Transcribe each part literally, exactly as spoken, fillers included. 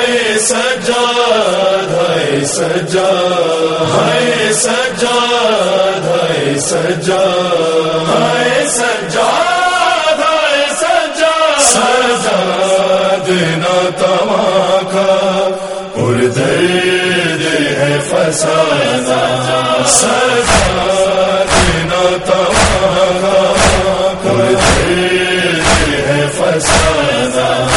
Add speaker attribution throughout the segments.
Speaker 1: ہے سجاد ہے سجاد ہے سجاد ہے سجاد ہے سجاد ہے سجاد سجاد ناتواں کا پردرد ہے فساد سجاد ناتواں کا پردرد ہے فساد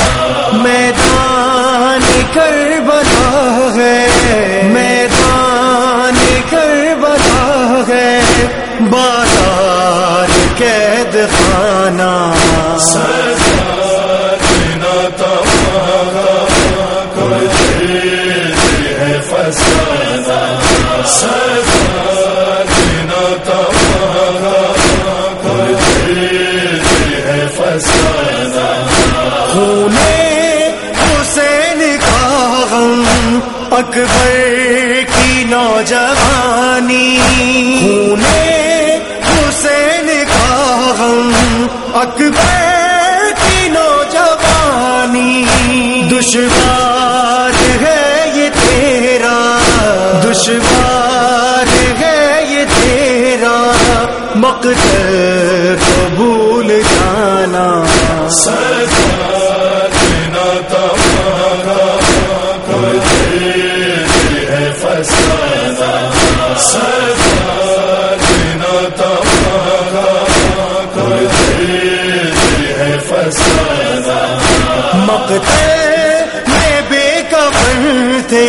Speaker 2: میدان کربلا ہے میدان کربلا ہے بازار قید خانہ
Speaker 1: سجاد ناتواں کا پردرد ہے فساد سجاد ناتواں کا پردرد ہے فساد
Speaker 2: خون حسین کا غم اکبر کی نوجوانی خون حسین کا غم اکبر کی نوجوانی دشوار ہے یہ تیرا دشوار ہے یہ تیرا مقدر کو بھول جانا
Speaker 1: سجاد ناتواں کا پردرد ہے فساد سجاد ناتواں کا پردرد ہے فساد
Speaker 2: مقتل میں بے کفن تھے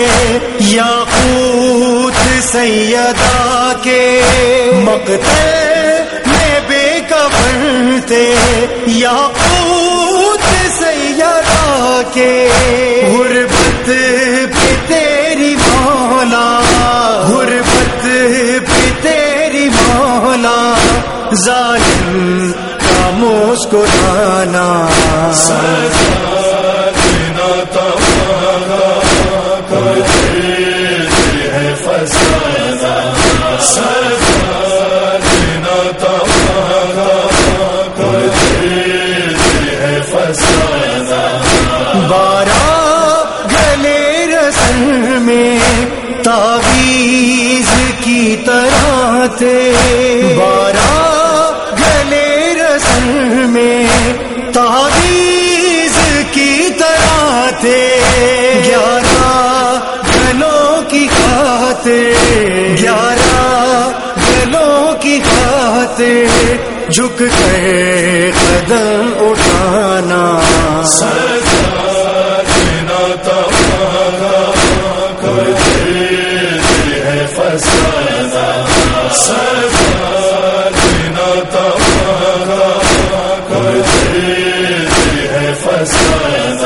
Speaker 2: یاقوت سیدہ کے مقتل میں بے کفن تھے یاقوت سیدہ کے غربت پہ تیری مولا غربت پہ تیری مولا ظالم کا مسکرانا
Speaker 1: سجاد ناتواں کا پردرد ہے فساد سجاد ناتواں کا پردرد ہے فساد
Speaker 2: بارہ گلے رسم میں تعویذ کی طرح تھے بارہ گلے رسم میں تعویذ کی طرح تھے گیارہ گلوں کی خاطر گیارہ گلوں کی خاطر جھک کر قدم اٹھانا
Speaker 1: سجاد ناتواں کا پردرد ہے فساد سجاد ناتواں کا پردرد ہے فساد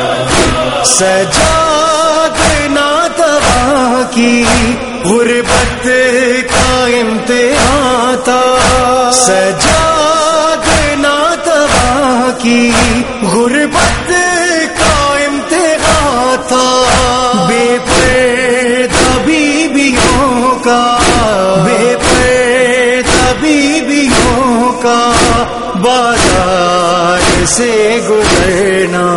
Speaker 2: سجاد ناتواں کی غربت کا امتحان تھا سجاد ناتواں کی غربت کا امتحان تھا بے پردہ بیویوں کا بے پردہ بیویوں کا بازار سے گزرنا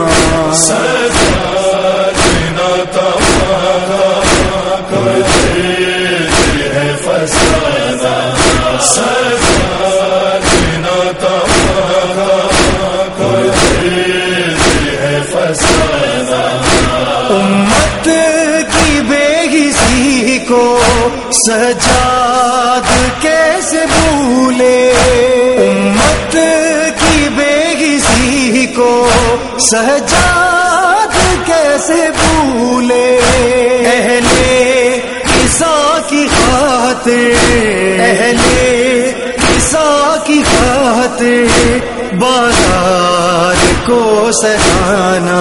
Speaker 1: سجاد ناتواں کا پردرد ہے فساد سجاد ناتواں کا پردرد ہے فساد
Speaker 2: امت کی بے حسی کو سجاد کیسے بھولے امت کی بے حسی کو سجاد کیسے بھولے اہل عیسیٰ کی خاطر اہل عیسیٰ کی خاطر بازار کو سجانا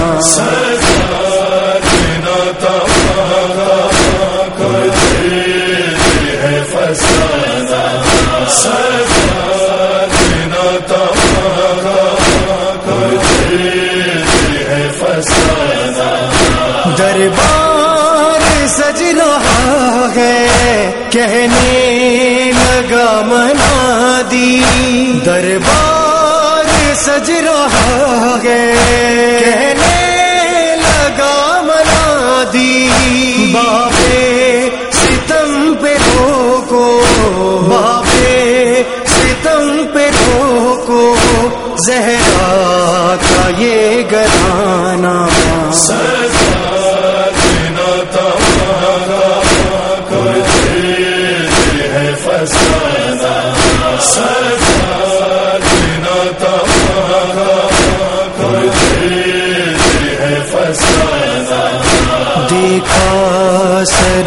Speaker 1: سجاد ناتواں کا پردرد ہے فساد سجاد ناتواں کا پردرد ہے فساد
Speaker 2: دربار سج رہا ہے کہنے لگا منادی دربار سج رہا ہے کہنے لگا منادی زہرا کا یہ گھرانہ
Speaker 1: سجاد نہ تمہارا کوئی دل ہے فسانہ سجاد نہ تمہارا کوئی دل ہے فسانہ
Speaker 2: دیکھا سر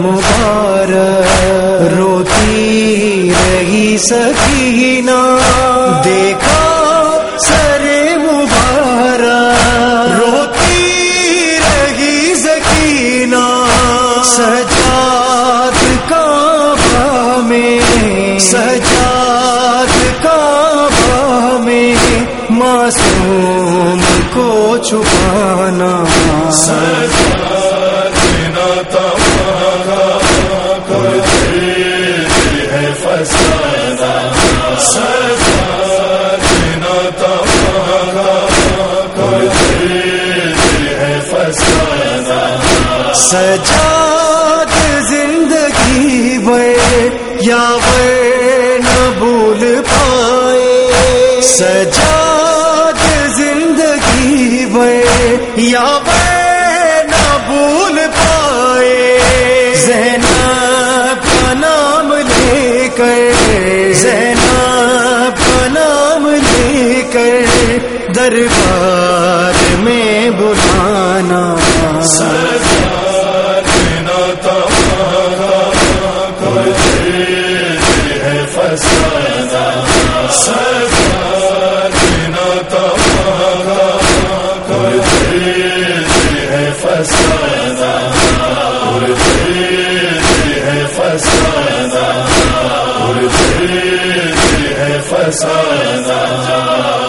Speaker 2: مبارک روتی رہی سکینہ دیکھا سر مبارک روتی رہی سکینہ سجاد کعبہ میں سجاد کعبہ میں معصوم کو چھپانا
Speaker 1: سجاد نہ تمہارا کوئی دل ہے فسانہ سجاد نہ تمہارا کوئی دل ہے فسانہ
Speaker 2: سجاد زندگی بھر یا بھر نہ بھول پائے سجاد زندگی بھر یا بھر نہ بھول پائے زینب کا نام لے کر زینب کا نام لے کر دربار میں بلانا
Speaker 1: سجاد نہ تمہارا کوئی دل ہے فسانہ سجاد نہ تمہارا کوئی دل ہے فسانہ کوئی دل ہے فسانہ کوئی دل ہے فسانہ